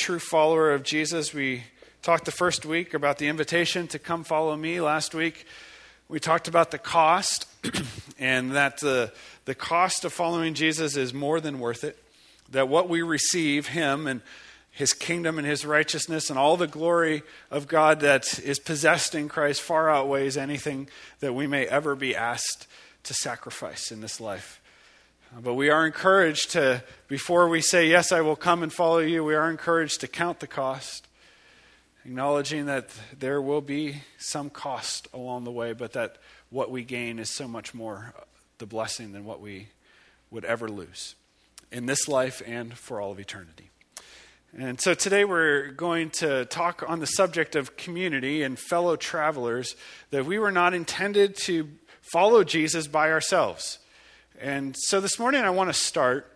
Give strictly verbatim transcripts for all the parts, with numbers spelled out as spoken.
true follower of Jesus. We talked the first week about the invitation to come follow me. Last week, we talked about the cost and that the, the cost of following Jesus is more than worth it. That what we receive, him and his kingdom and his righteousness and all the glory of God that is possessed in Christ far outweighs anything that we may ever be asked to sacrifice in this life. But we are encouraged to, before we say, yes, I will come and follow you, we are encouraged to count the cost, acknowledging that there will be some cost along the way, but that what we gain is so much more the blessing than what we would ever lose in this life and for all of eternity. And so today we're going to talk on the subject of community and fellow travelers, that we were not intended to follow Jesus by ourselves. And so this morning I want to start.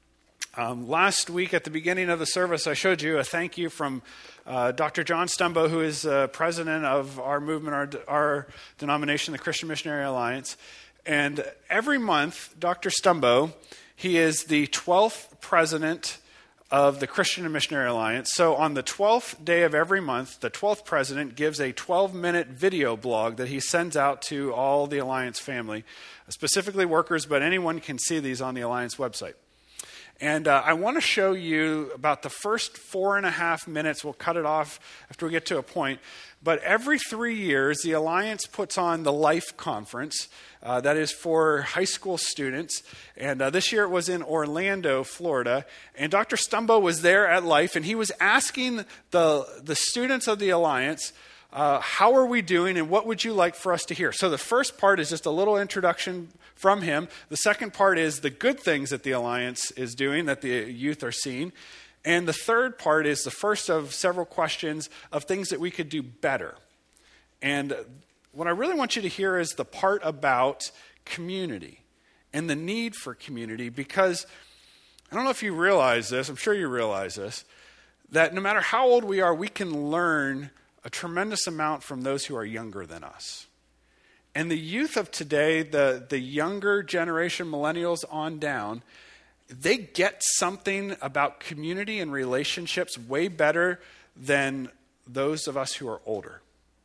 Um, last week at the beginning of the service, I showed you a thank you from uh, Doctor John Stumbo, who is uh, president of our movement, our, our denomination, the Christian Missionary Alliance. And every month, Doctor Stumbo, he is the twelfth president of the Christian Missionary Alliance. So on the twelfth day of every month, the twelfth president gives a twelve-minute video blog that he sends out to all the Alliance family, specifically workers, but anyone can see these on the Alliance website. And uh, I want to show you about the first four and a half minutes. We'll cut it off after we get to a point. But every three years, the Alliance puts on the Life Conference. Uh, that is for high school students. And uh, this year it was in Orlando, Florida. And Doctor Stumbo was there at Life, and he was asking the, the students of the Alliance, uh, how are we doing and what would you like for us to hear? So the first part is just a little introduction from him. The second part is the good things that the Alliance is doing, that the youth are seeing. And the third part is the first of several questions of things that we could do better. And what I really want you to hear is the part about community and the need for community, because I don't know if you realize this, I'm sure you realize this, that no matter how old we are, we can learn a tremendous amount from those who are younger than us. And the youth of today, the, the younger generation, millennials on down, they get something about community and relationships way better than those of us who are older.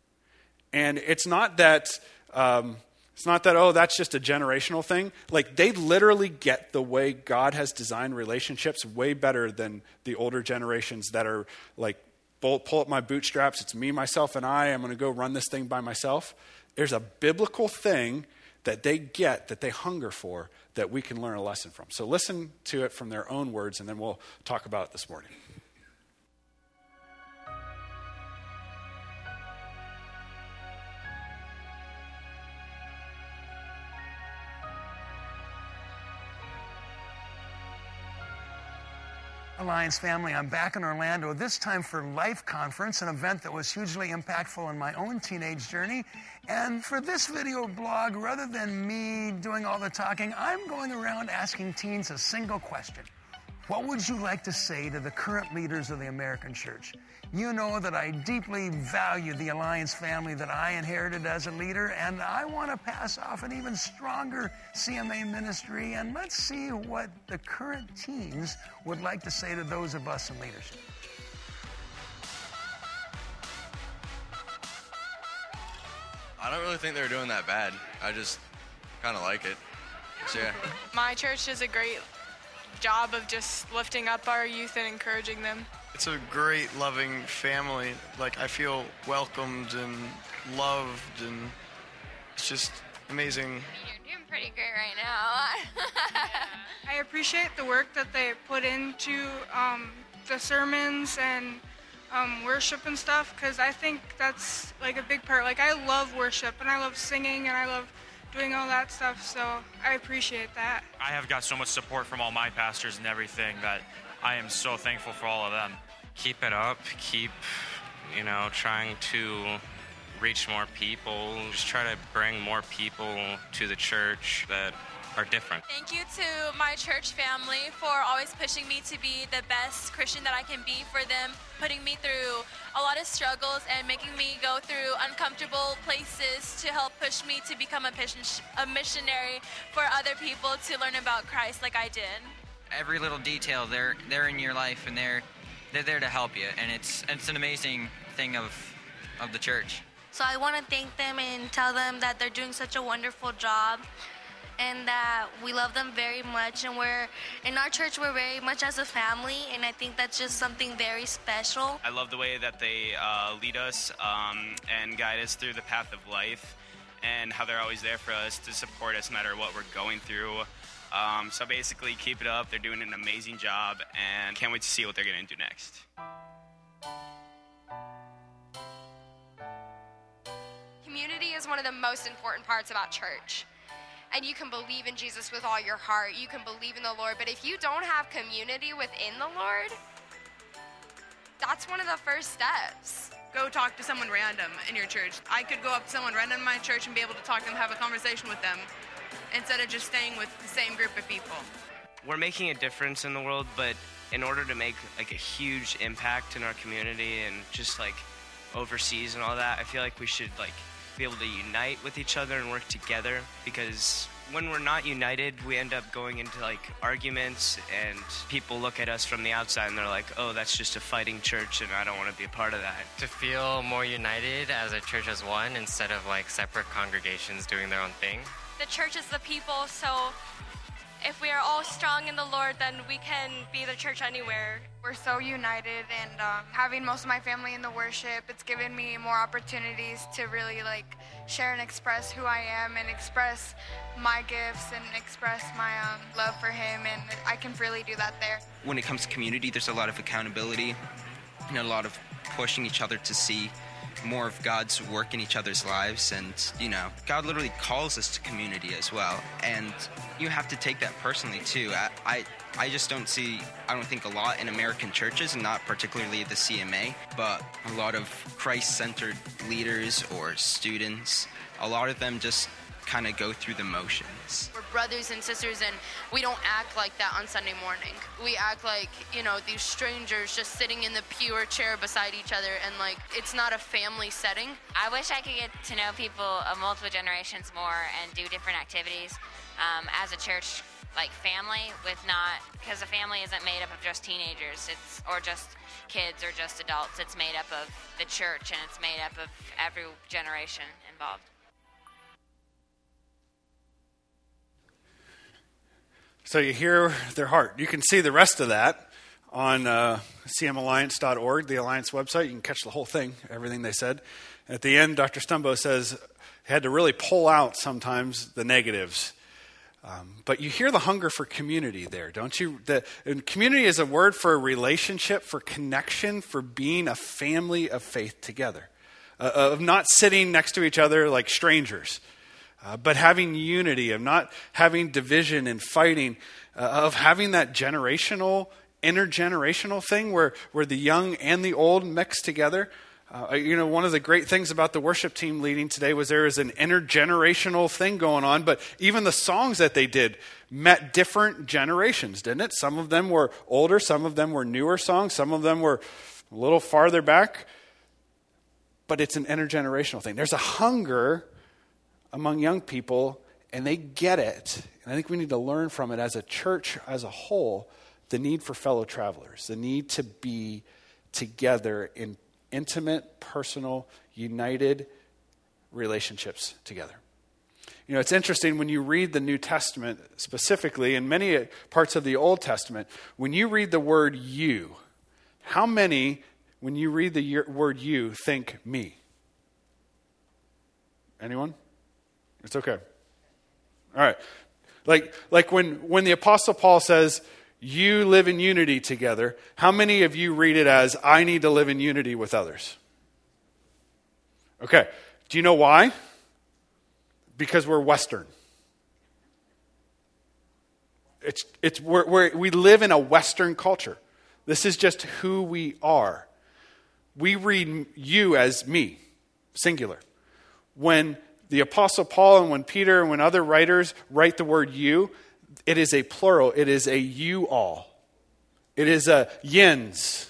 And it's not that, um, it's not that, oh, that's just a generational thing. Like, they literally get the way God has designed relationships way better than the older generations that are like, pull, pull up my bootstraps. It's me, myself, and I. I'm going to go run this thing by myself. There's a biblical thing that they get, that they hunger for, that we can learn a lesson from. So listen to it from their own words, and then we'll talk about it this morning. Alliance family, I'm back in Orlando, this time for Life Conference, an event that was hugely impactful in my own teenage journey. And for this video blog, rather than me doing all the talking, I'm going around asking teens a single question. What would you like to say to the current leaders of the American church? You know that I deeply value the Alliance family that I inherited as a leader, and I want to pass off an even stronger C M A ministry, and let's see what the current teens would like to say to those of us in leadership. I don't really think they're doing that bad. I just kind of like it. So, yeah. My church does a great job of just lifting up our youth and encouraging them. It's a great, loving family. Like, I feel welcomed and loved, and it's just amazing. You're doing pretty great right now. I appreciate the work that they put into um, the sermons and um, worship and stuff, because I think that's like a big part. Like, I love worship, and I love singing, and I love doing all that stuff, so I appreciate that. I have got so much support from all my pastors and everything that I am so thankful for all of them. Keep it up. Keep, you know, trying to reach more people. Just try to bring more people to the church that are different. Thank you to my church family for always pushing me to be the best Christian that I can be for them, putting me through a lot of struggles and making me go through uncomfortable places to help push me to become a, a missionary for other people to learn about Christ like I did. Every little detail, they're they're in your life, and they're they're there to help you, and it's it's an amazing thing of of the church. So I want to thank them and tell them that they're doing such a wonderful job and that we love them very much, and we're in our church we're very much as a family, and I think that's just something very special. I love the way that they uh, lead us um, and guide us through the path of life, and how they're always there for us to support us no matter what we're going through. Um, so basically, keep it up. They're doing an amazing job, and can't wait to see what they're going to do next. Community is one of the most important parts about church. And you can believe in Jesus with all your heart. You can believe in the Lord. But if you don't have community within the Lord, that's one of the first steps. Go talk to someone random in your church. I could go up to someone random in my church and be able to talk to them, have a conversation with them, instead of just staying with the same group of people. We're making a difference in the world, but in order to make like a huge impact in our community and just like overseas and all that, I feel like we should like be able to unite with each other and work together, because when we're not united, we end up going into like arguments, and people look at us from the outside and they're like, oh, that's just a fighting church and I don't want to be a part of that. To feel more united as a church as one instead of like separate congregations doing their own thing. The church is the people, so if we are all strong in the Lord, then we can be the church anywhere. We're so united, and um, having most of my family in the worship, it's given me more opportunities to really like share and express who I am and express my gifts and express my um, love for him, and I can really do that there. When it comes to community, there's a lot of accountability and a lot of pushing each other to see more of God's work in each other's lives. And, you know, God literally calls us to community as well. And you have to take that personally, too. I, I, I just don't see, I don't think a lot in American churches, and not particularly the C M A, but a lot of Christ-centered leaders or students, a lot of them just kind of go through the motions. We're brothers and sisters, and we don't act like that on Sunday morning. We act like, you know, these strangers just sitting in the pew or chair beside each other, and like, it's not a family setting. I wish I could get to know people of multiple generations more and do different activities um, as a church, like family, with not, because a family isn't made up of just teenagers, it's or just kids or just adults. It's made up of the church, and it's made up of every generation involved. So you hear their heart. You can see the rest of that on uh, c m alliance dot org, the Alliance website. You can catch the whole thing, everything they said. At the end, Doctor Stumbo says he had to really pull out sometimes the negatives. Um, but you hear the hunger for community there, don't you? The, and community is a word for a relationship, for connection, for being a family of faith together, uh, of not sitting next to each other like strangers. Uh, but having unity, of not having division and fighting, uh, of having that generational, intergenerational thing where, where the young and the old mix together. Uh, you know, one of the great things about the worship team leading today was there is an intergenerational thing going on, but even the songs that they did met different generations, didn't it? Some of them were older, some of them were newer songs, some of them were a little farther back, but it's an intergenerational thing. There's a hunger among young people, and they get it. And I think we need to learn from it as a church as a whole, the need for fellow travelers, the need to be together in intimate, personal, united relationships together. You know, it's interesting when you read the New Testament specifically, and many parts of the Old Testament, when you read the word you, how many, when you read the word you, think me? Anyone? It's okay. All right. Like like when, when the Apostle Paul says, you live in unity together, how many of you read it as, I need to live in unity with others? Okay. Do you know why? Because we're Western. It's it's we're, we're, we live in a Western culture. This is just who we are. We read you as me, singular. When the Apostle Paul and when Peter and when other writers write the word you, it is a plural. It is a you all. It is a yins.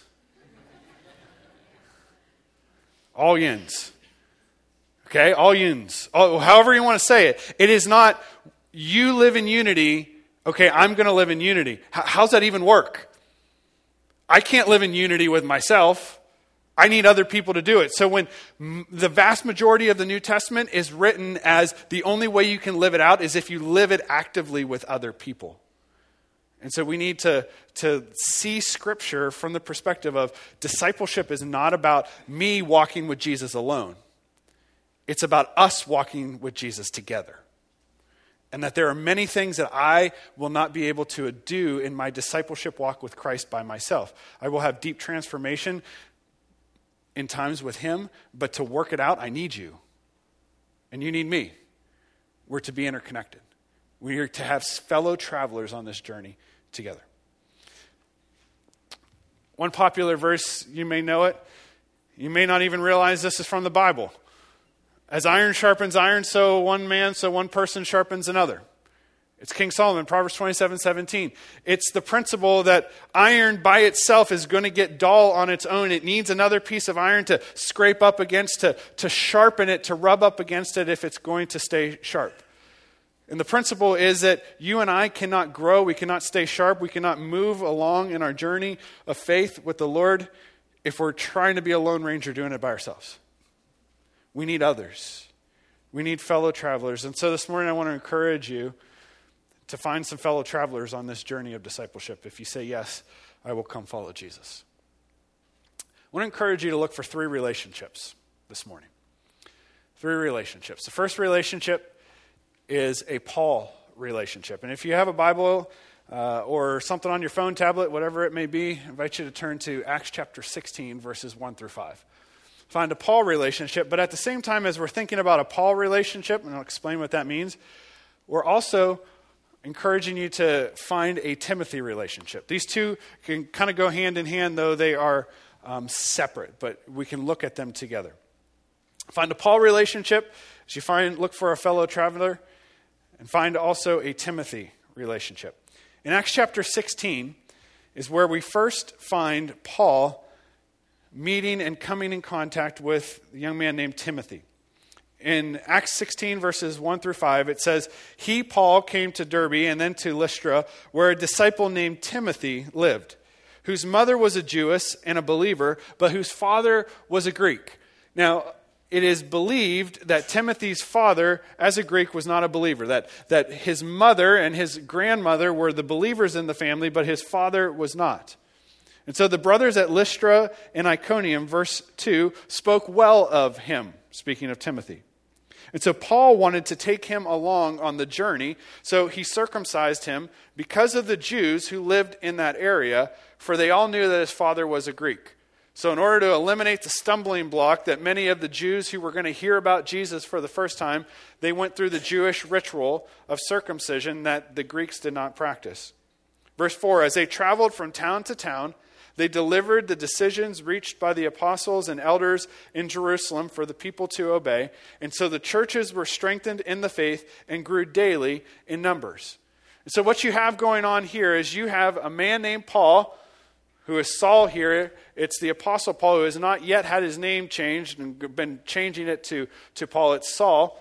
All yins. Okay, all yins. All, however you want to say it. It is not you live in unity. Okay, I'm going to live in unity. H- how's that even work? I can't live in unity with myself. I need other people to do it. So when m- the vast majority of the New Testament is written as the only way you can live it out is if you live it actively with other people. And so we need to, to see Scripture from the perspective of discipleship is not about me walking with Jesus alone. It's about us walking with Jesus together. And that there are many things that I will not be able to do in my discipleship walk with Christ by myself. I will have deep transformation in times with him, but to work it out, I need you. And you need me. We're to be interconnected. We are to have fellow travelers on this journey together. One popular verse, you may know it. You may not even realize this is from the Bible. As iron sharpens iron, so one man, so one person sharpens another. It's King Solomon, Proverbs twenty-seven seventeen. It's the principle that iron by itself is going to get dull on its own. It needs another piece of iron to scrape up against, to, to sharpen it, to rub up against it if it's going to stay sharp. And the principle is that you and I cannot grow, we cannot stay sharp, we cannot move along in our journey of faith with the Lord if we're trying to be a Lone Ranger doing it by ourselves. We need others. We need fellow travelers. And so this morning I want to encourage you to find some fellow travelers on this journey of discipleship. If you say, yes, I will come follow Jesus. I want to encourage you to look for three relationships this morning. Three relationships. The first relationship is a Paul relationship. And if you have a Bible uh, or something on your phone, tablet, whatever it may be, I invite you to turn to Acts chapter sixteen, verses one through five. Find a Paul relationship, but at the same time as we're thinking about a Paul relationship, and I'll explain what that means, we're also encouraging you to find a Timothy relationship. These two can kind of go hand in hand, though they are um, separate, but we can look at them together. Find a Paul relationship as you find, look for a fellow traveler, and find also a Timothy relationship. In Acts chapter sixteen is where we first find Paul meeting and coming in contact with a young man named Timothy. In Acts sixteen, verses one through five, it says, he, Paul, came to Derbe and then to Lystra, where a disciple named Timothy lived, whose mother was a Jewess and a believer, but whose father was a Greek. Now, it is believed that Timothy's father, as a Greek, was not a believer, that, that his mother and his grandmother were the believers in the family, but his father was not. And so the brothers at Lystra and Iconium, verse two, spoke well of him, speaking of Timothy. And so Paul wanted to take him along on the journey, so he circumcised him because of the Jews who lived in that area, for they all knew that his father was a Greek. So in order to eliminate the stumbling block that many of the Jews who were going to hear about Jesus for the first time, they went through the Jewish ritual of circumcision that the Greeks did not practice. Verse four, as they traveled from town to town, they delivered the decisions reached by the apostles and elders in Jerusalem for the people to obey. And so the churches were strengthened in the faith and grew daily in numbers. And so what you have going on here is you have a man named Paul, who is Saul here. It's the apostle Paul, who has not yet had his name changed and been changing it to, to Paul. It's Saul.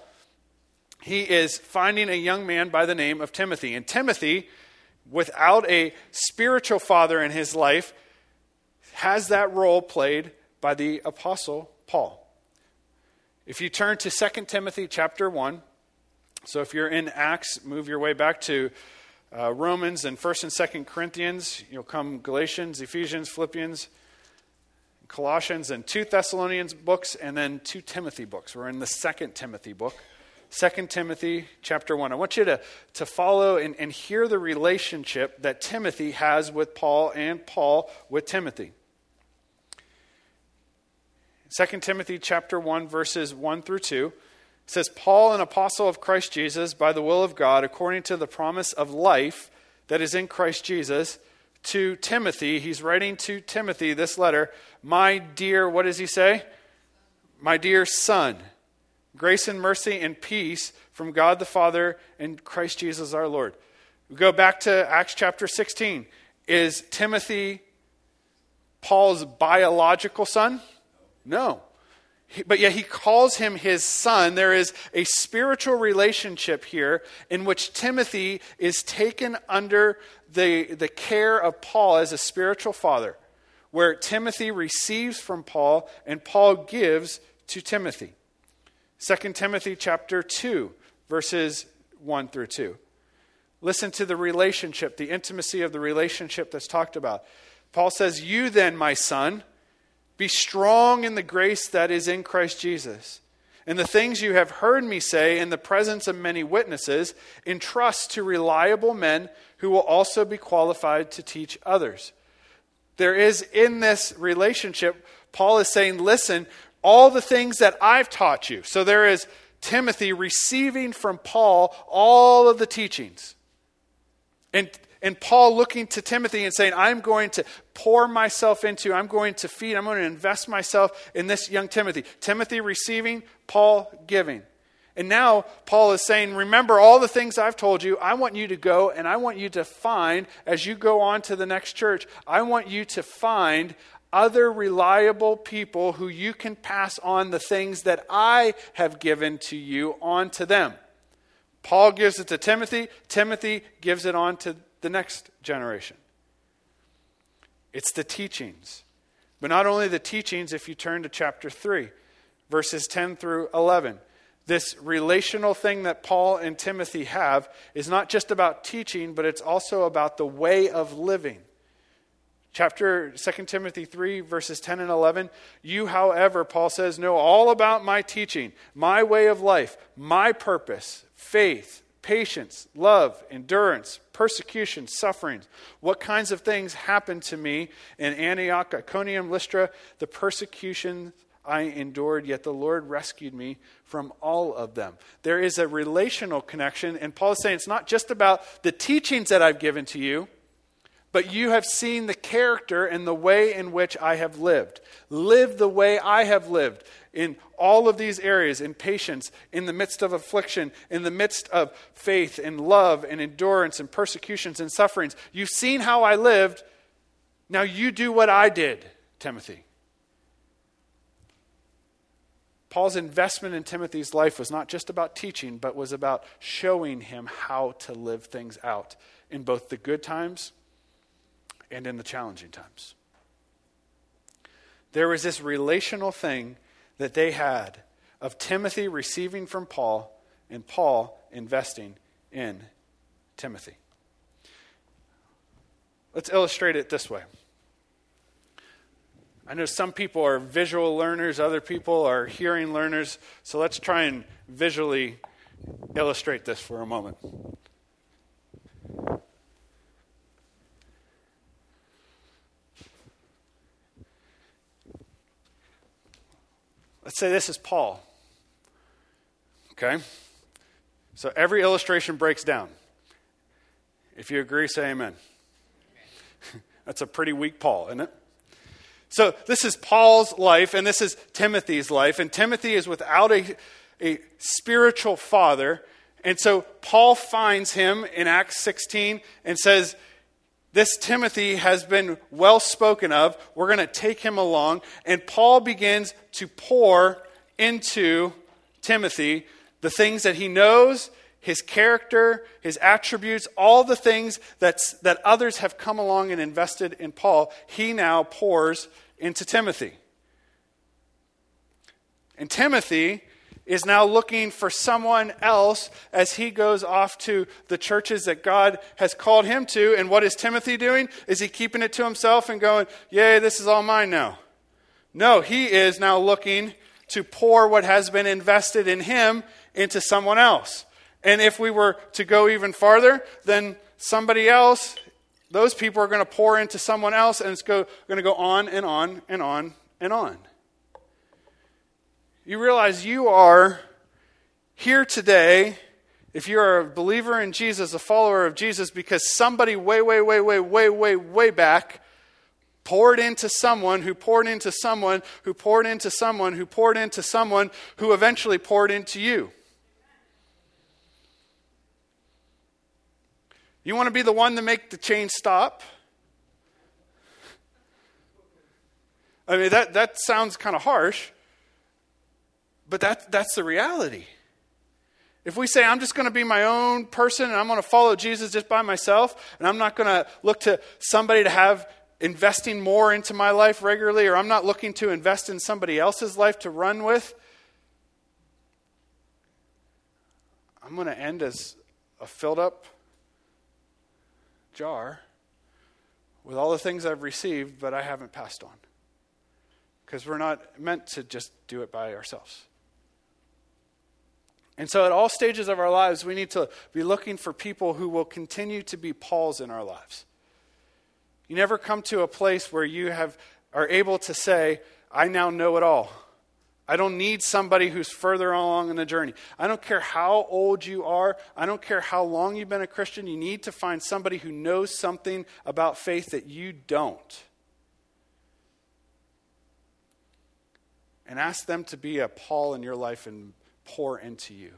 He is finding a young man by the name of Timothy. And Timothy, without a spiritual father in his life, has that role played by the apostle Paul. If you turn to Second Timothy chapter one, so if you're in Acts, move your way back to uh, Romans and First and Second Corinthians. You'll come Galatians, Ephesians, Philippians, Colossians, and two Thessalonians books, and then two Timothy books. We're in the Second Timothy book. Second Timothy chapter one. I want you to, to follow and, and hear the relationship that Timothy has with Paul and Paul with Timothy. Second Timothy chapter one, verses one through two. It says, Paul, an apostle of Christ Jesus, by the will of God, according to the promise of life that is in Christ Jesus, to Timothy. He's writing to Timothy this letter. My dear, what does he say? My dear son, grace and mercy and peace from God the Father and Christ Jesus our Lord. We go back to Acts chapter sixteen. Is Timothy Paul's biological son? No. He, but yet he calls him his son. There is a spiritual relationship here in which Timothy is taken under the, the care of Paul as a spiritual father. where Timothy receives from Paul and Paul gives to Timothy. Second Timothy chapter two, verses one through two. Listen to the relationship, the intimacy of the relationship that's talked about. Paul says, "You then, my son, be strong in the grace that is in Christ Jesus. And the things you have heard me say in the presence of many witnesses, entrust to reliable men who will also be qualified to teach others." There is in this relationship, Paul is saying, listen, all the things that I've taught you. So there is Timothy receiving from Paul all of the teachings. And, and Paul looking to Timothy and saying, I'm going to pour myself into, I'm going to feed, I'm going to invest myself in this young Timothy. Timothy receiving, Paul giving. And now Paul is saying, remember all the things I've told you. I want you to go and I want you to find, as you go on to the next church, I want you to find other reliable people who you can pass on the things that I have given to you on to them. Paul gives it to Timothy. Timothy gives it on to the next generation. It's the teachings. But not only the teachings, if you turn to chapter three, verses ten through eleven. This relational thing that Paul and Timothy have is not just about teaching, but it's also about the way of living. Chapter Second Timothy three, verses ten and eleven. You, however, Paul says, know all about my teaching, my way of life, my purpose, faith, patience, love, endurance, persecution, sufferings. What kinds of things happened to me in Antioch, Iconium, Lystra, the persecution I endured, yet the Lord rescued me from all of them. There is a relational connection, and Paul is saying it's not just about the teachings that I've given to you, but you have seen the character and the way in which I have lived. Live the way I have lived in all of these areas, in patience, in the midst of affliction, in the midst of faith and love and endurance and persecutions and sufferings. You've seen how I lived. Now you do what I did, Timothy. Paul's investment in Timothy's life was not just about teaching, but was about showing him how to live things out in both the good times and in the challenging times. There was this relational thing that they had of Timothy receiving from Paul and Paul investing in Timothy. Let's illustrate it this way. I know some people are visual learners, other people are hearing learners, so let's try and visually illustrate this for a moment. Let's say this is Paul. Okay? So every illustration breaks down. If you agree, say amen. That's a pretty weak Paul, isn't it? So this is Paul's life, and this is Timothy's life. And Timothy is without a, a spiritual father. And so Paul finds him in Acts sixteen and says, this Timothy has been well spoken of. We're going to take him along. And Paul begins to pour into Timothy the things that he knows, his character, his attributes, all the things that's, that others have come along and invested in Paul. He now pours into Timothy. And Timothy is now looking for someone else as he goes off to the churches that God has called him to. And what is Timothy doing? Is he keeping it to himself and going, yay, this is all mine now? No, he is now looking to pour what has been invested in him into someone else. And if we were to go even farther, then somebody else, those people are going to pour into someone else, and it's go, going to go on and on and on and on. You realize you are here today, if you're a believer in Jesus, a follower of Jesus, because somebody way, way, way, way, way, way, way back poured into someone who poured into someone who poured into someone who poured into someone who eventually poured into you. You want to be the one to make the chain stop? I mean, that, that sounds kind of harsh. But that, that's the reality. If we say, I'm just going to be my own person and I'm going to follow Jesus just by myself, and I'm not going to look to somebody to have investing more into my life regularly, or I'm not looking to invest in somebody else's life to run with, I'm going to end as a filled up jar with all the things I've received, but I haven't passed on. Because we're not meant to just do it by ourselves. And so at all stages of our lives, we need to be looking for people who will continue to be Pauls in our lives. You never come to a place where you have are able to say, I now know it all. I don't need somebody who's further along in the journey. I don't care how old you are. I don't care how long you've been a Christian. You need to find somebody who knows something about faith that you don't. And ask them to be a Paul in your life and pour into you.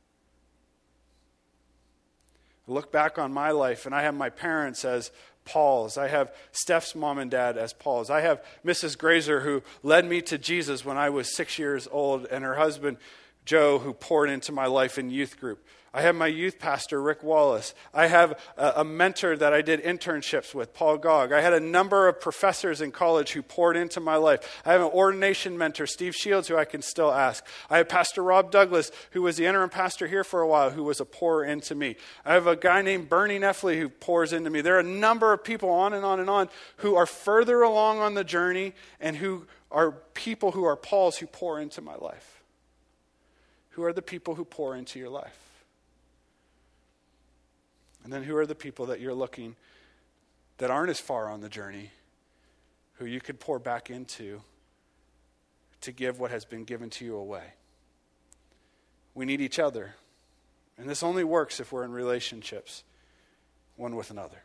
I look back on my life and I have my parents as Pauls. I have Steph's mom and dad as Pauls. I have Missus Grazer, who led me to Jesus when I was six years old, and her husband, Joe, who poured into my life in youth group. I have my youth pastor, Rick Wallace. I have a, a mentor that I did internships with, Paul Gogg. I had a number of professors in college who poured into my life. I have an ordination mentor, Steve Shields, who I can still ask. I have Pastor Rob Douglas, who was the interim pastor here for a while, who was a pourer into me. I have a guy named Bernie Neffley who pours into me. There are a number of people on and on and on who are further along on the journey and who are people who are Pauls who pour into my life. Who are the people who pour into your life? And then who are the people that you're looking that aren't as far on the journey, who you could pour back into to give what has been given to you away? We need each other. And this only works if we're in relationships one with another.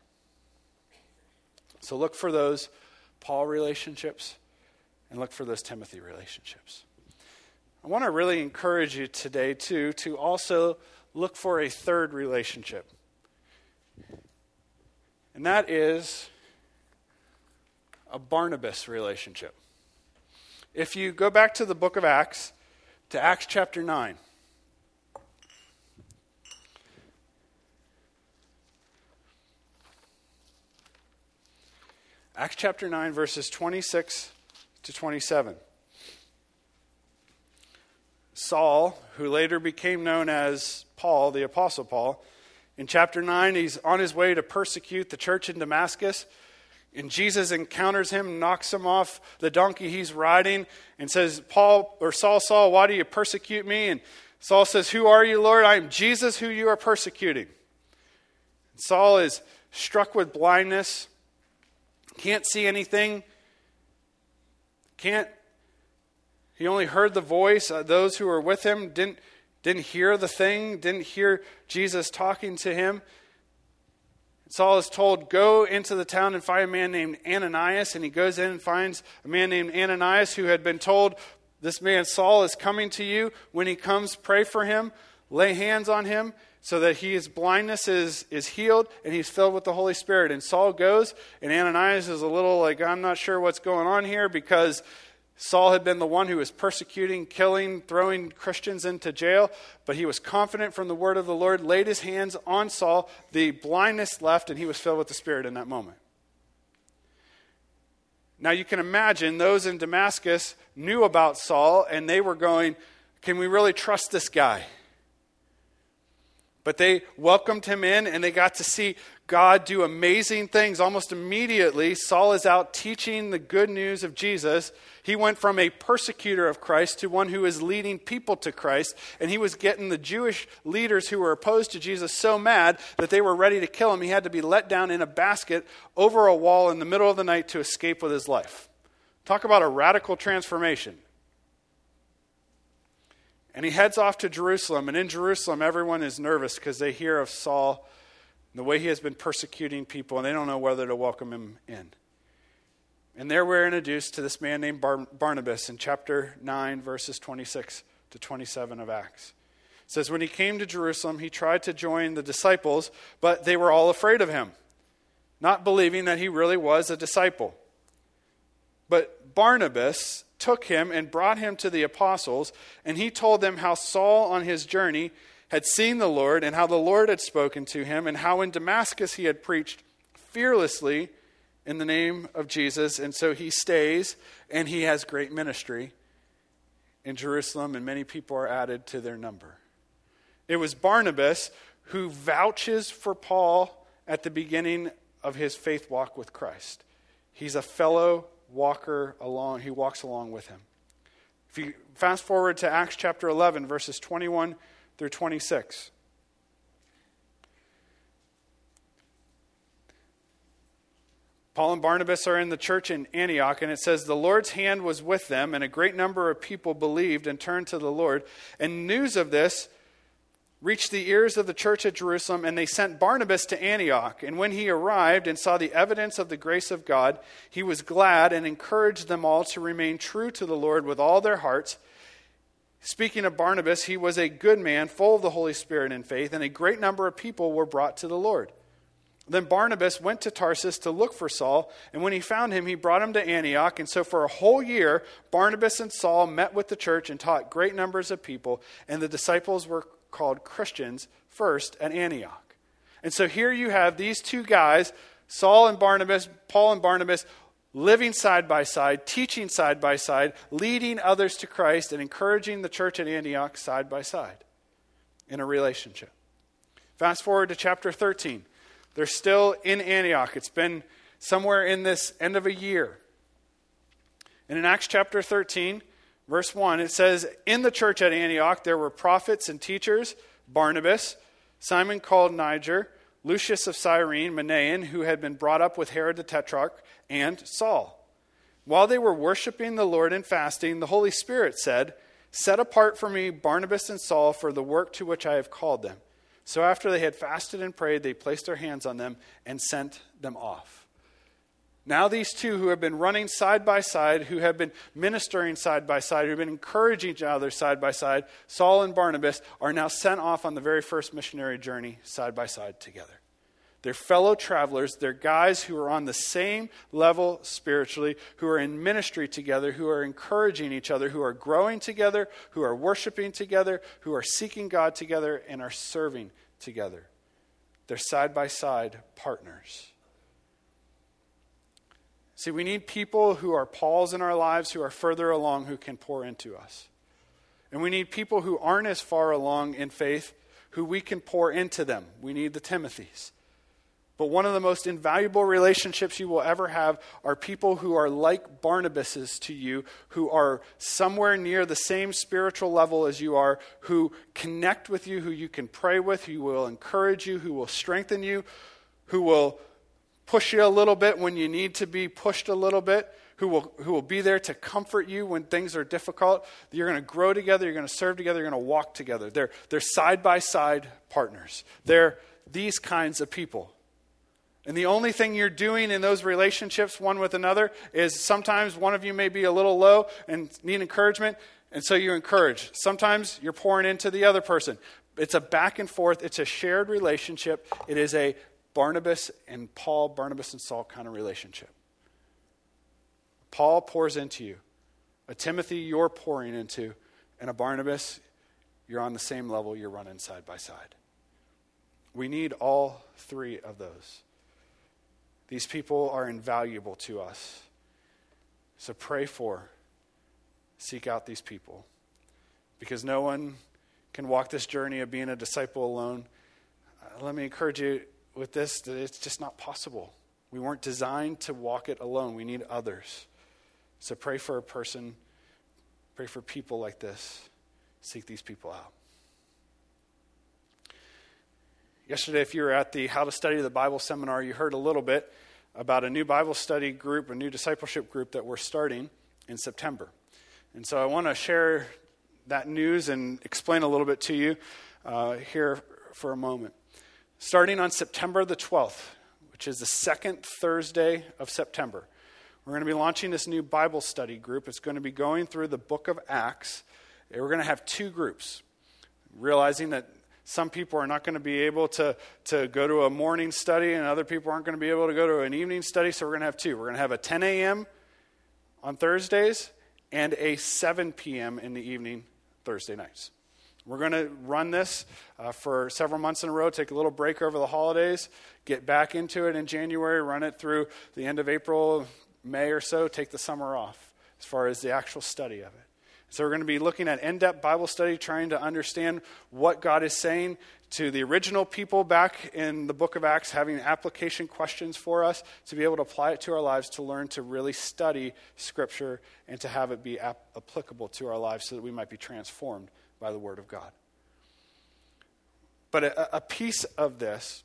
So look for those Paul relationships and look for those Timothy relationships. I want to really encourage you today, too, to also look for a third relationship. And that is a Barnabas relationship. If you go back to the book of Acts, to Acts chapter nine. Acts chapter nine, verses twenty-six to twenty-seven. Saul, who later became known as Paul, the Apostle Paul, in chapter nine, he's on his way to persecute the church in Damascus. And Jesus encounters him, knocks him off the donkey he's riding, and says, Paul or Saul, Saul, why do you persecute me? And Saul says, who are you, Lord? I am Jesus who you are persecuting. And Saul is struck with blindness, can't see anything, can't, he only heard the voice. Uh, those who were with him didn't Didn't hear the thing, didn't hear Jesus talking to him. Saul is told, go into the town and find a man named Ananias. And he goes in and finds a man named Ananias who had been told, this man Saul is coming to you. When he comes, pray for him, lay hands on him so that his blindness is, is healed and he's filled with the Holy Spirit. And Saul goes, and Ananias is a little like, I'm not sure what's going on here, because Saul had been the one who was persecuting, killing, throwing Christians into jail, but he was confident from the word of the Lord, laid his hands on Saul, the blindness left, and he was filled with the Spirit in that moment. Now you can imagine those in Damascus knew about Saul, and they were going, can we really trust this guy? But they welcomed him in, and they got to see God do amazing things. Almost immediately, Saul is out teaching the good news of Jesus. He went from a persecutor of Christ to one who is leading people to Christ. And he was getting the Jewish leaders who were opposed to Jesus so mad that they were ready to kill him. He had to be let down in a basket over a wall in the middle of the night to escape with his life. Talk about a radical transformation. And he heads off to Jerusalem. And in Jerusalem, everyone is nervous because they hear of Saul and the way he has been persecuting people, and they don't know whether to welcome him in. And there we're introduced to this man named Bar- Barnabas in chapter nine, verses twenty-six to twenty-seven of Acts. It says, when he came to Jerusalem, he tried to join the disciples, but they were all afraid of him, not believing that he really was a disciple. But Barnabas took him and brought him to the apostles, and he told them how Saul on his journey had seen the Lord, and how the Lord had spoken to him, and how in Damascus he had preached fearlessly in the name of Jesus. And so he stays, and he has great ministry in Jerusalem, and many people are added to their number. It was Barnabas who vouches for Paul at the beginning of his faith walk with Christ. He's a fellow walker along, he walks along with him. If you fast forward to Acts chapter eleven, verses twenty-one through twenty-six. Paul and Barnabas are in the church in Antioch, and it says, the Lord's hand was with them, and a great number of people believed and turned to the Lord. And news of this reached the ears of the church at Jerusalem, and they sent Barnabas to Antioch. And when he arrived and saw the evidence of the grace of God, he was glad and encouraged them all to remain true to the Lord with all their hearts. Speaking of Barnabas, he was a good man, full of the Holy Spirit and faith, and a great number of people were brought to the Lord. Then Barnabas went to Tarsus to look for Saul, and when he found him, he brought him to Antioch. And so for a whole year, Barnabas and Saul met with the church and taught great numbers of people, and the disciples were called Christians first at Antioch. And so here you have these two guys, Saul and Barnabas, Paul and Barnabas, living side by side, teaching side by side, leading others to Christ, and encouraging the church at Antioch side by side in a relationship. Fast forward to chapter thirteen. They're still in Antioch. It's been somewhere in this end of a year. And in Acts chapter thirteen, verse one, it says, in the church at Antioch there were prophets and teachers, Barnabas, Simon called Niger, Lucius of Cyrene, Manaen, who had been brought up with Herod the Tetrarch, and Saul. While they were worshiping the Lord and fasting, the Holy Spirit said, set apart for me Barnabas and Saul for the work to which I have called them. So after they had fasted and prayed, they placed their hands on them and sent them off. Now these two who have been running side by side, who have been ministering side by side, who have been encouraging each other side by side, Saul and Barnabas, are now sent off on the very first missionary journey side by side together. They're fellow travelers. They're guys who are on the same level spiritually, who are in ministry together, who are encouraging each other, who are growing together, who are worshiping together, who are seeking God together, and are serving together. They're side-by-side partners. See, we need people who are Pauls in our lives, who are further along, who can pour into us. And we need people who aren't as far along in faith, who we can pour into them. We need the Timothys. But one of the most invaluable relationships you will ever have are people who are like Barnabases to you, who are somewhere near the same spiritual level as you are, who connect with you, who you can pray with, who will encourage you, who will strengthen you, who will push you a little bit when you need to be pushed a little bit, who will who will be there to comfort you when things are difficult. You're going to grow together, you're going to serve together, you're going to walk together. They're, they're side-by-side partners. They're these kinds of people. And the only thing you're doing in those relationships, one with another, is sometimes one of you may be a little low and need encouragement, and so you encourage. Sometimes you're pouring into the other person. It's a back and forth. It's a shared relationship. It is a Barnabas and Paul, Barnabas and Saul kind of relationship. Paul pours into you. A Timothy you're pouring into. And a Barnabas, you're on the same level. You're running side by side. We need all three of those. These people are invaluable to us. So pray for, seek out these people. Because no one can walk this journey of being a disciple alone. Uh, let me encourage you with this, that it's just not possible. We weren't designed to walk it alone. We need others. So pray for a person, pray for people like this. Seek these people out. Yesterday, if you were at the How to Study the Bible seminar, you heard a little bit about a new Bible study group, a new discipleship group that we're starting in September. And so I want to share that news and explain a little bit to you uh, here for a moment. Starting on September the twelfth, which is the second Thursday of September, we're going to be launching this new Bible study group. It's going to be going through the book of Acts. And we're going to have two groups, realizing that some people are not going to be able to, to go to a morning study and other people aren't going to be able to go to an evening study, so we're going to have two. We're going to have a ten a.m. on Thursdays and a seven p.m. in the evening Thursday nights. We're going to run this uh, for several months in a row, take a little break over the holidays, get back into it in January, run it through the end of April, May or so, take the summer off as far as the actual study of it. So we're going to be looking at in-depth Bible study, trying to understand what God is saying to the original people back in the book of Acts, having application questions for us to be able to apply it to our lives, to learn to really study Scripture and to have it be ap- applicable to our lives so that we might be transformed by the Word of God. But a, a piece of this,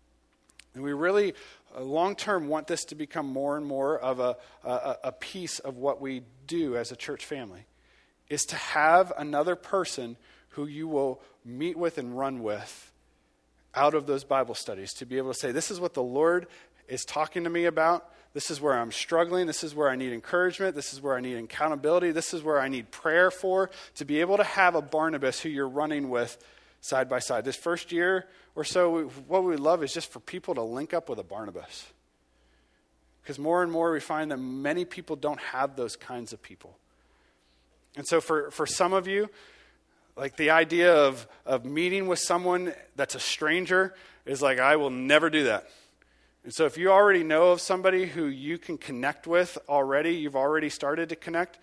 and we really uh, long-term want this to become more and more of a, a, a piece of what we do as a church family, is to have another person who you will meet with and run with out of those Bible studies, to be able to say, this is what the Lord is talking to me about. This is where I'm struggling. This is where I need encouragement. This is where I need accountability. This is where I need prayer for, to be able to have a Barnabas who you're running with side by side. This first year or so, we, what we love is just for people to link up with a Barnabas. Because more and more we find that many people don't have those kinds of people. And so for, for some of you, like the idea of, of meeting with someone that's a stranger is like, I will never do that. And so if you already know of somebody who you can connect with already, you've already started to connect,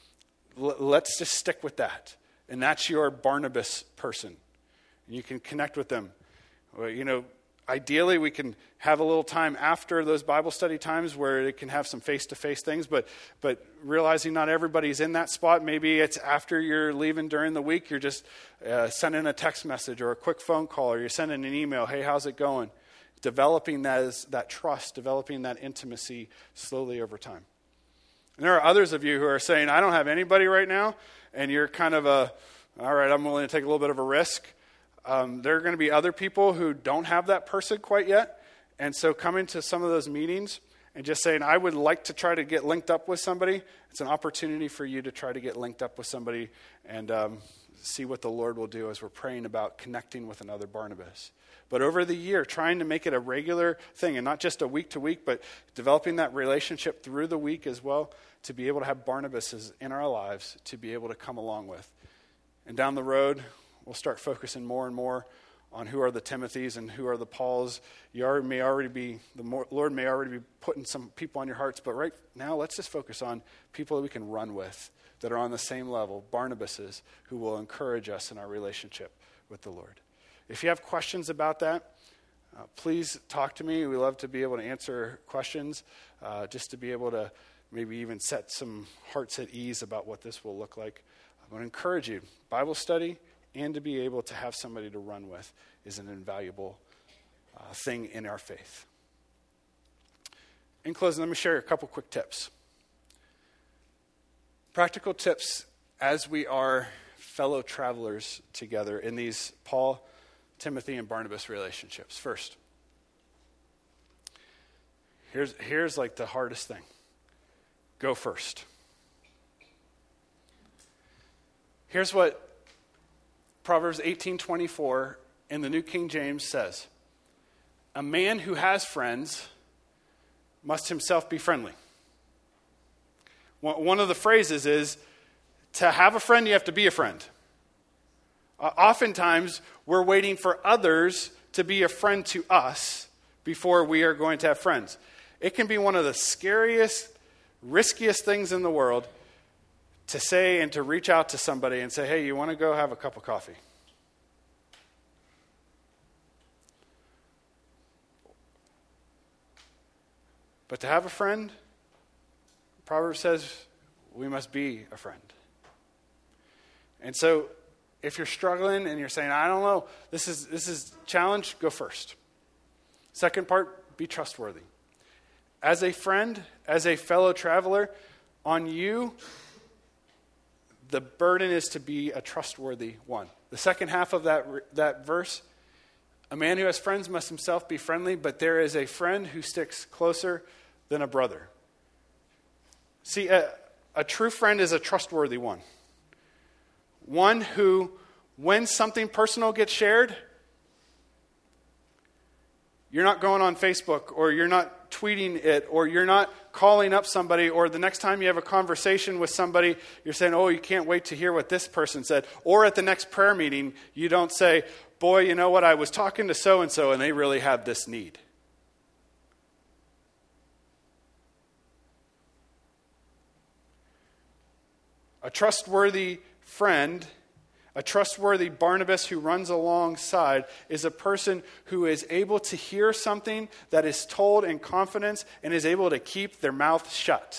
l- let's just stick with that. And that's your Barnabas person. And you can connect with them. Well, you know, ideally, we can have a little time after those Bible study times where it can have some face-to-face things, but but realizing not everybody's in that spot. Maybe it's after you're leaving during the week, you're just uh, sending a text message or a quick phone call, or you're sending an email, hey, how's it going? Developing that, is, that trust, developing that intimacy slowly over time. And there are others of you who are saying, I don't have anybody right now, and you're kind of a, all right, I'm willing to take a little bit of a risk. Um, there are going to be other people who don't have that person quite yet. And so coming to some of those meetings and just saying, I would like to try to get linked up with somebody, it's an opportunity for you to try to get linked up with somebody and um, see what the Lord will do as we're praying about connecting with another Barnabas. But over the year, trying to make it a regular thing and not just a week to week, but developing that relationship through the week as well, to be able to have Barnabases in our lives to be able to come along with. And down the road, we'll start focusing more and more on who are the Timothys and who are the Pauls. You already, may already be, the more, Lord may already be putting some people on your hearts, but right now let's just focus on people that we can run with, that are on the same level, Barnabases, who will encourage us in our relationship with the Lord. If you have questions about that, uh, please talk to me. We love to be able to answer questions, uh, just to be able to maybe even set some hearts at ease about what this will look like. I want to encourage you, Bible study and to be able to have somebody to run with is an invaluable uh, thing in our faith. In closing, let me share a couple quick tips. Practical tips as we are fellow travelers together in these Paul, Timothy, and Barnabas relationships. First, here's, here's like the hardest thing. Go first. Here's what Proverbs eighteen twenty-four in the New King James says. A man who has friends must himself be friendly. One of the phrases is, to have a friend, you have to be a friend. Uh, oftentimes, we're waiting for others to be a friend to us before we are going to have friends. It can be one of the scariest, riskiest things in the world to say and to reach out to somebody and say, hey, you want to go have a cup of coffee? But to have a friend, Proverbs says we must be a friend. And so if you're struggling and you're saying, I don't know, this is this is challenge, go first. Second part, be trustworthy. As a friend, as a fellow traveler, on you, the burden is to be a trustworthy one. The second half of that that verse, a man who has friends must himself be friendly, but there is a friend who sticks closer than a brother. See, a, a true friend is a trustworthy one. One who, when something personal gets shared, you're not going on Facebook or you're not tweeting it, or you're not calling up somebody, or the next time you have a conversation with somebody, you're saying, oh, you can't wait to hear what this person said. Or at the next prayer meeting, you don't say, boy, you know what, I was talking to so-and-so and they really have this need. A trustworthy friend, a trustworthy Barnabas who runs alongside, is a person who is able to hear something that is told in confidence and is able to keep their mouth shut.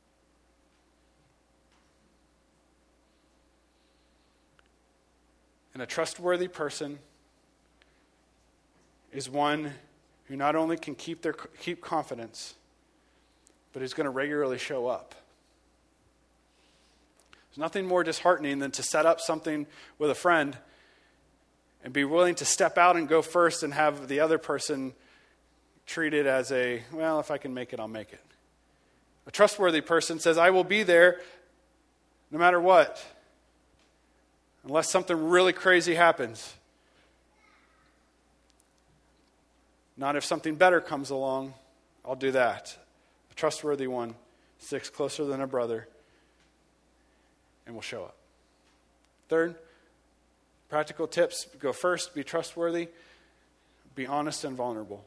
And a trustworthy person is one who not only can keep their keep confidence, but is going to regularly show up. There's nothing more disheartening than to set up something with a friend and be willing to step out and go first and have the other person treat it as a, well, if I can make it, I'll make it. A trustworthy person says, I will be there no matter what, unless something really crazy happens. Not if something better comes along, I'll do that. A trustworthy one sticks closer than a brother and will show up. Third, practical tips. Go first, be trustworthy, be honest and vulnerable.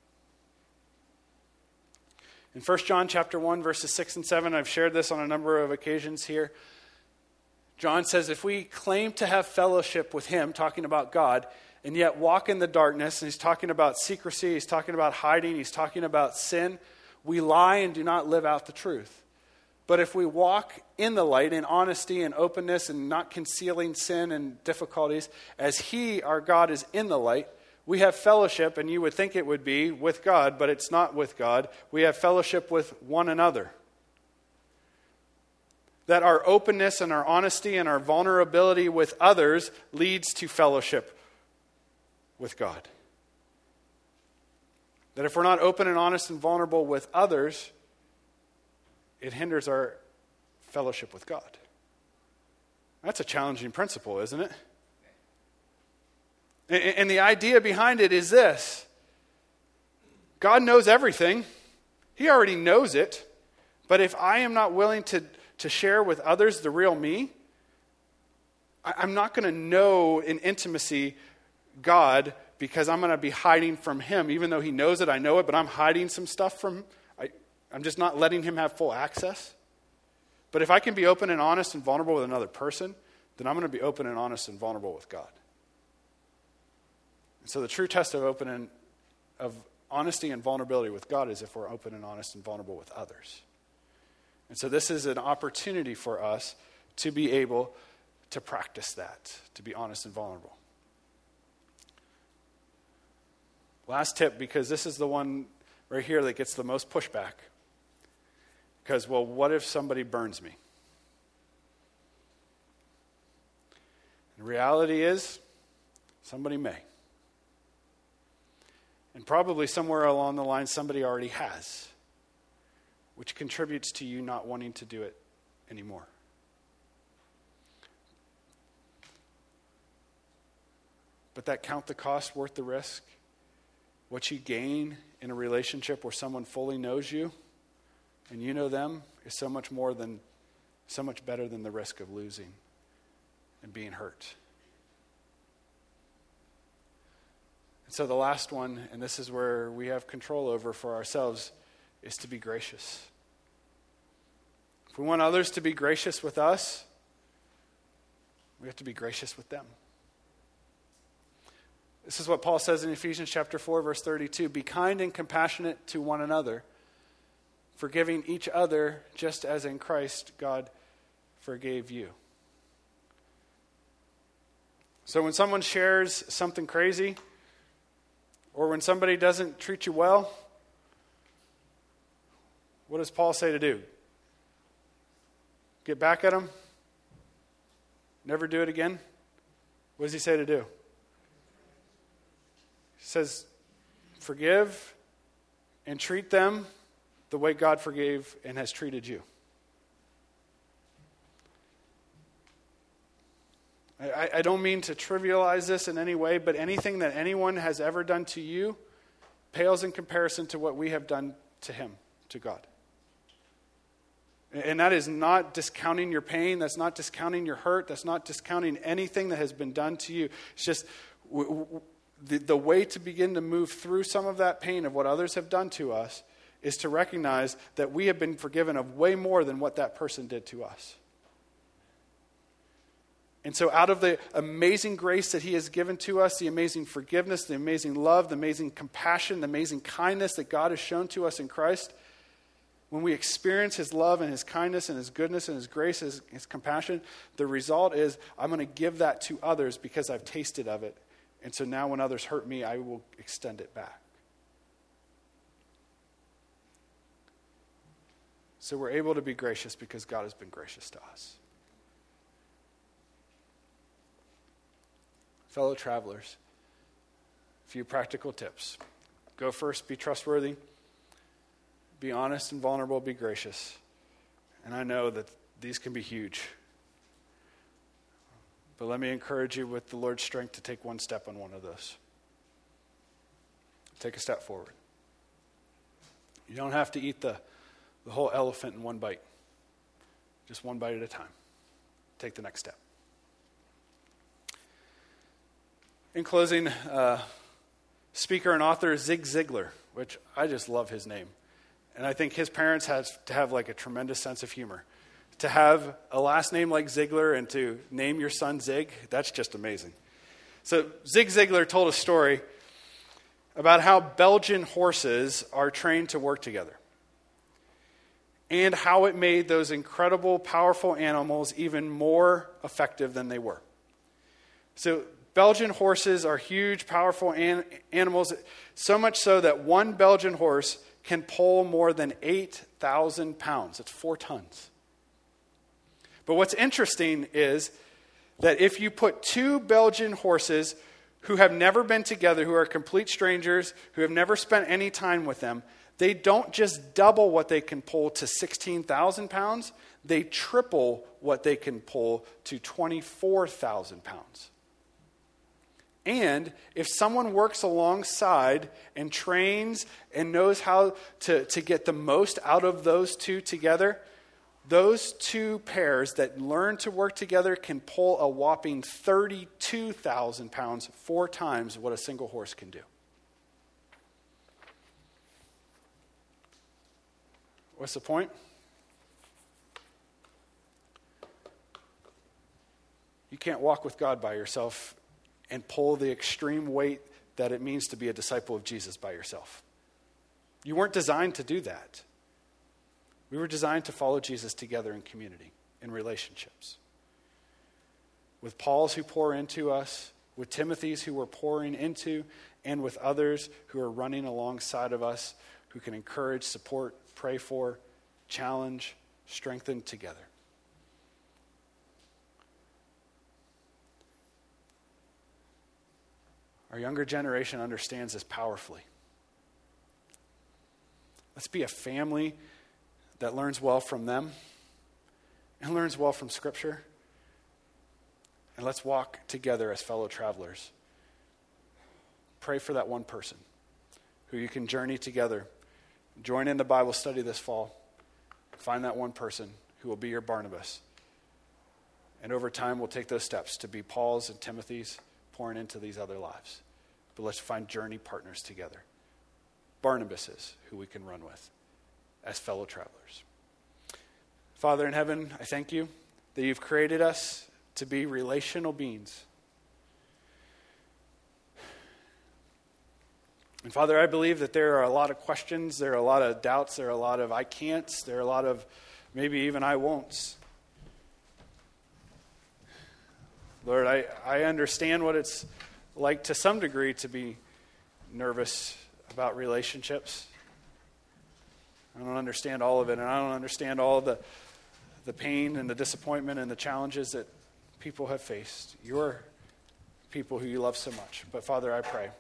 In First John chapter one, verses six and seven, I've shared this on a number of occasions here. John says, if we claim to have fellowship with him, talking about God, and yet walk in the darkness, and he's talking about secrecy, he's talking about hiding, he's talking about sin, we lie and do not live out the truth. But if we walk in the light, in honesty and openness and not concealing sin and difficulties, as he, our God, is in the light, we have fellowship, and you would think it would be with God, but it's not with God. We have fellowship with one another. That our openness and our honesty and our vulnerability with others leads to fellowship with God. That if we're not open and honest and vulnerable with others, it hinders our fellowship with God. That's a challenging principle, isn't it? And, and the idea behind it is this. God knows everything. He already knows it. But if I am not willing to, to share with others the real me, I, I'm not going to know in intimacy God, because I'm going to be hiding from him. Even though he knows it, I know it, but I'm hiding some stuff from him. I'm just not letting him have full access. But if I can be open and honest and vulnerable with another person, then I'm going to be open and honest and vulnerable with God. And so the true test of open and of honesty and vulnerability with God is if we're open and honest and vulnerable with others. And so this is an opportunity for us to be able to practice that, to be honest and vulnerable. Last tip, because this is the one right here that gets the most pushback. Because, well, what if somebody burns me? The reality is, somebody may. And probably somewhere along the line, somebody already has, which contributes to you not wanting to do it anymore. But that count the cost worth the risk? What you gain in a relationship where someone fully knows you and you know them is so much more than, so much better than the risk of losing and being hurt. And so the last one, and this is where we have control over for ourselves, is to be gracious. If we want others to be gracious with us, we have to be gracious with them. This is what Paul says in Ephesians chapter four, verse thirty-two. Be kind and compassionate to one another, forgiving each other just as in Christ God forgave you. So when someone shares something crazy, or when somebody doesn't treat you well, what does Paul say to do? Get back at them? Never do it again? What does he say to do? He says, forgive and treat them the way God forgave and has treated you. I, I don't mean to trivialize this in any way, but anything that anyone has ever done to you pales in comparison to what we have done to him, to God. And that is not discounting your pain. That's not discounting your hurt. That's not discounting anything that has been done to you. It's just w- w- the, the way to begin to move through some of that pain of what others have done to us is to recognize that we have been forgiven of way more than what that person did to us. And so out of the amazing grace that he has given to us, the amazing forgiveness, the amazing love, the amazing compassion, the amazing kindness that God has shown to us in Christ, when we experience his love and his kindness and his goodness and his grace, his, his compassion, the result is I'm going to give that to others because I've tasted of it. And so now when others hurt me, I will extend it back. So we're able to be gracious because God has been gracious to us. Fellow travelers, a few practical tips. Go first, be trustworthy. Be honest and vulnerable, be gracious. And I know that these can be huge. But let me encourage you with the Lord's strength to take one step on one of those. Take a step forward. You don't have to eat the, the whole elephant in one bite. Just one bite at a time. Take the next step. In closing, uh, speaker and author Zig Ziglar, which I just love his name. And I think his parents had to have like a tremendous sense of humor. To have a last name like Ziglar and to name your son Zig, that's just amazing. So Zig Ziglar told a story about how Belgian horses are trained to work together. And how it made those incredible, powerful animals even more effective than they were. So Belgian horses are huge, powerful an- animals, so much so that one Belgian horse can pull more than eight thousand pounds. That's four tons. But what's interesting is that if you put two Belgian horses who have never been together, who are complete strangers, who have never spent any time with them, they don't just double what they can pull to sixteen thousand pounds, they triple what they can pull to twenty-four thousand pounds. And if someone works alongside and trains and knows how to, to get the most out of those two together, those two pairs that learn to work together can pull a whopping thirty-two thousand pounds, four times what a single horse can do. What's the point? You can't walk with God by yourself and pull the extreme weight that it means to be a disciple of Jesus by yourself. You weren't designed to do that. We were designed to follow Jesus together in community, in relationships. With Paul's who pour into us, with Timothy's who we're pouring into, and with others who are running alongside of us, who can encourage, support, pray for, challenge, strengthen together. Our younger generation understands this powerfully. Let's be a family that learns well from them and learns well from Scripture. And let's walk together as fellow travelers. Pray for that one person who you can journey together. Join in the Bible study this fall. Find that one person who will be your Barnabas. And over time, we'll take those steps to be Paul's and Timothy's, pouring into these other lives. But let's find journey partners together. Barnabases who we can run with as fellow travelers. Father in heaven, I thank you that you've created us to be relational beings. And Father, I believe that there are a lot of questions, there are a lot of doubts, there are a lot of I can'ts, there are a lot of maybe even I won'ts. Lord, I, I understand what it's like to some degree to be nervous about relationships. I don't understand all of it, and I don't understand all the the pain and the disappointment and the challenges that people have faced. You're people who you love so much. But Father, I pray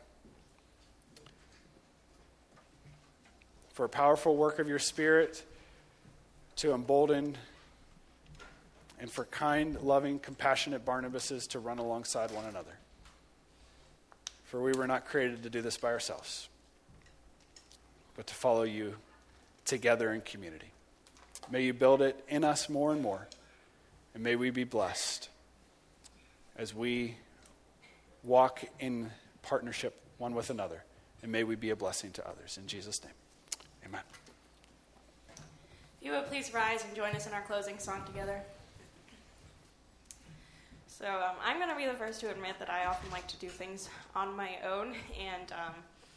for a powerful work of your Spirit to embolden, and for kind, loving, compassionate Barnabases to run alongside one another. For we were not created to do this by ourselves, but to follow you together in community. May you build it in us more and more, and may we be blessed as we walk in partnership one with another, and may we be a blessing to others. In Jesus' name, amen. If you would please rise and join us in our closing song together. So um, I'm going to be the first to admit that I often like to do things on my own, and um,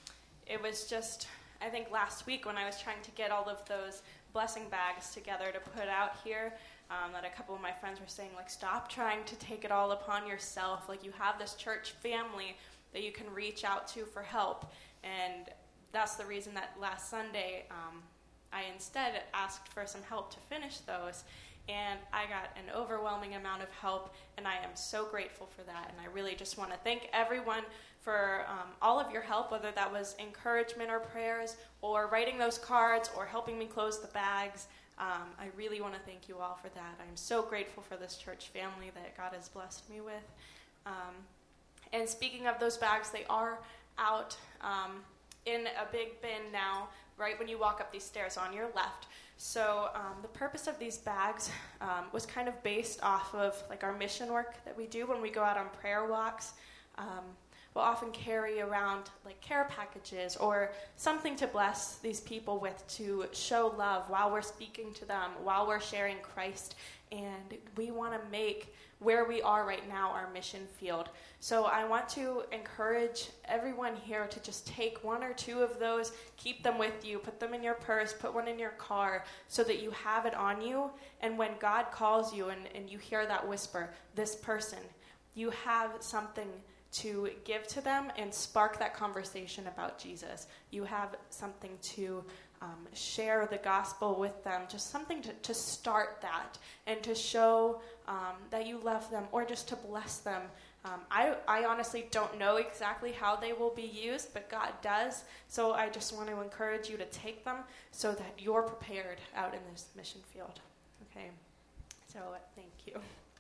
it was just, I think last week when I was trying to get all of those blessing bags together to put out here, um, that a couple of my friends were saying, like, stop trying to take it all upon yourself. Like, you have this church family that you can reach out to for help, and that's the reason that last Sunday um, I instead asked for some help to finish those. And I got an overwhelming amount of help, and I am so grateful for that. And I really just want to thank everyone for um, all of your help, whether that was encouragement or prayers, or writing those cards, or helping me close the bags. Um, I really want to thank you all for that. I'm so grateful for this church family that God has blessed me with. Um, and speaking of those bags, they are out um, in a big bin now, right when you walk up these stairs on your left. So um, the purpose of these bags um, was kind of based off of like our mission work that we do when we go out on prayer walks. Um, we'll often carry around like care packages or something to bless these people with, to show love while we're speaking to them, while we're sharing Christ. And we want to make where we are right now our mission field. So I want to encourage everyone here to just take one or two of those, keep them with you, put them in your purse, put one in your car, so that you have it on you. And when God calls you and, and you hear that whisper, this person, you have something to give to them and spark that conversation about Jesus. You have something to um, share the gospel with them, just something to, to start that and to show um, that you love them, or just to bless them. Um, I, I honestly don't know exactly how they will be used, but God does. So I just want to encourage you to take them so that you're prepared out in this mission field. Okay, so thank you.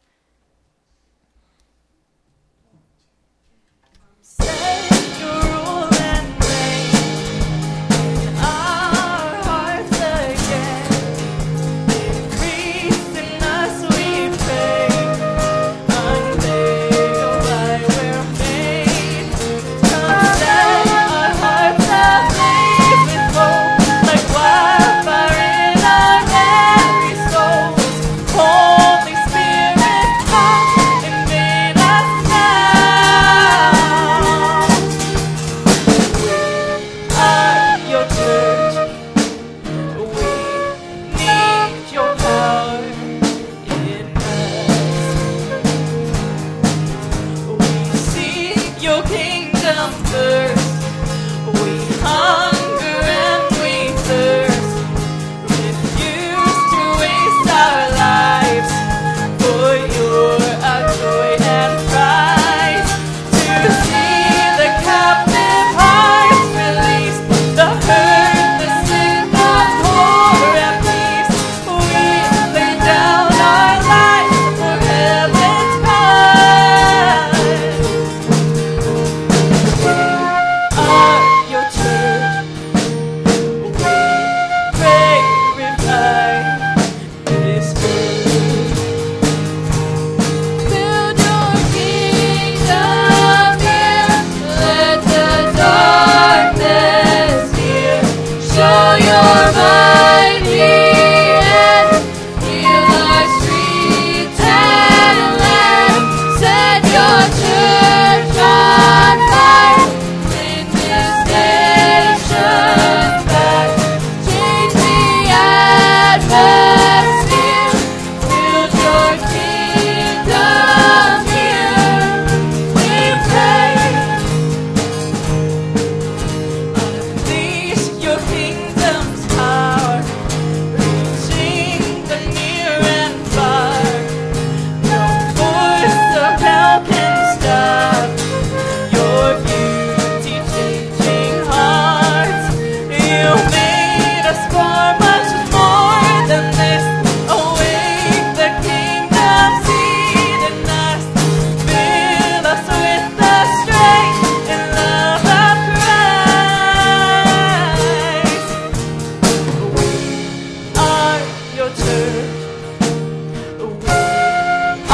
Set your rule and reign in our hearts again. Increase in us, we pray. Unveil why we're made. Come set our hearts ablaze with hope, like wildfire in our very souls. Holy Spirit, come invade us now. Your church, we need your power in us. We seek your kingdom first. We hunger and we thirst. Refuse to waste our lives, for you're our joy and prize. To see the captive hearts released, the hurt, the sick, the poor at peace. We lay down our lives for heaven's prize.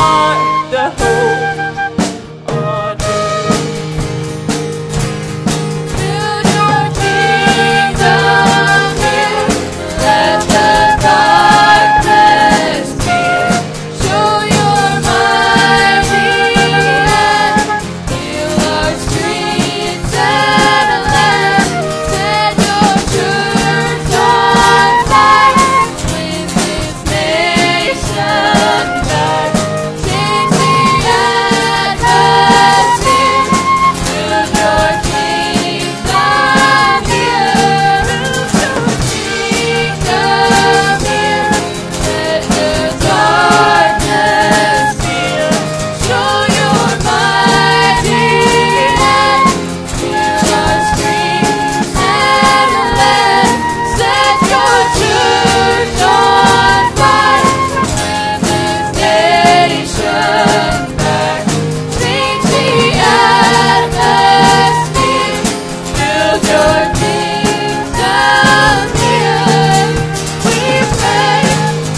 are the hope on earth. Build your kingdom here. Let the darkness fear. Show your mighty hand. Heal our streets and land. Set your church on fire. Win this nation back. Change the atmosphere. Build your kingdom here. Build your kingdom here. Let the darkness fear. Show your mighty hand. Hear our screams and land. Set your church on fire. Win this nation back. Change the atmosphere. Build your kingdom here. We pray.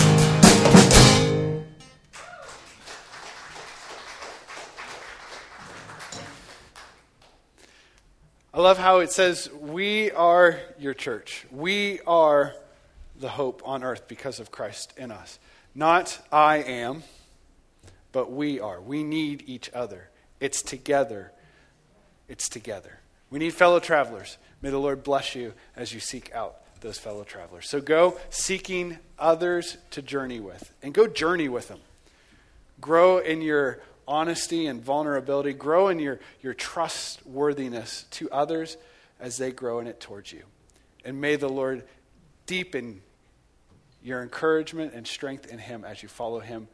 I love how it says, we are your church. We are the hope on earth because of Christ in us. Not I am, but we are. We need each other. It's together. It's together. We need fellow travelers. May the Lord bless you as you seek out those fellow travelers. So go seeking others to journey with, and go journey with them. Grow in your honesty and vulnerability. Grow in your, your trustworthiness to others as they grow in it towards you. And may the Lord deepen your encouragement and strength in him as you follow him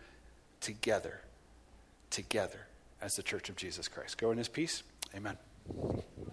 together, together as the church of Jesus Christ. Go in his peace. Amen.